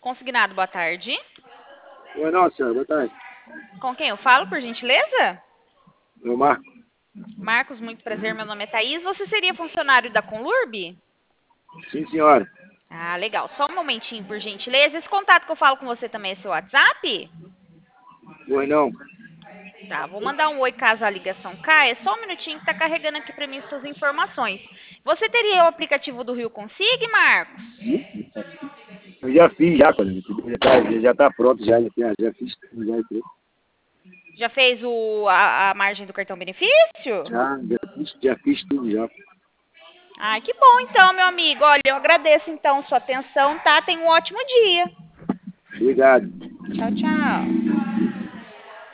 Consignado, boa tarde. Oi, não, senhora, boa tarde. Com quem eu falo, por gentileza? Eu Marco. Marcos, muito prazer, meu nome é Thaís. Você seria funcionário da Conlurb? Sim, senhora. Ah, legal. Só um momentinho, por gentileza. Esse contato que eu falo com você também é seu WhatsApp? Oi, não. Tá, vou mandar um oi caso a ligação caia. Só um minutinho que tá carregando aqui para mim suas informações. Você teria o aplicativo do Rio Consig, Marcos? Eu já fiz, já, colega. Já tá pronto, já fiz tudo, já entrei. Já fez a margem do cartão benefício? Já fiz tudo, já. Ai, que bom então, meu amigo. Olha, eu agradeço então sua atenção, tá? Tenha um ótimo dia. Obrigado. Tchau, tchau.